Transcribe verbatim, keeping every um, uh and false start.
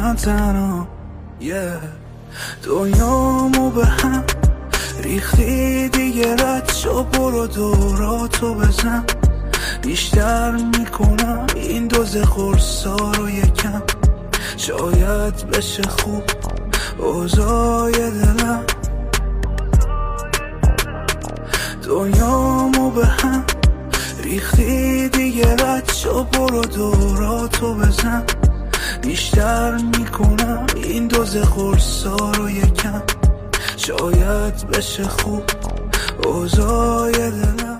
باشن تنها. yeah. دنیامو به هم ریختی دیگه، رد شو برو دوراتو بزن. بیشتر میکنم این دوز خورسا رو یکم، شاید بشه خوب اوضاع دلم. دنیامو به هم ریختی دیگه، رد شو برو دوراتو بزن. بیشتر میکنم این دوز خورسا رو یکم، شاید بشه خوب اوضاع دلم.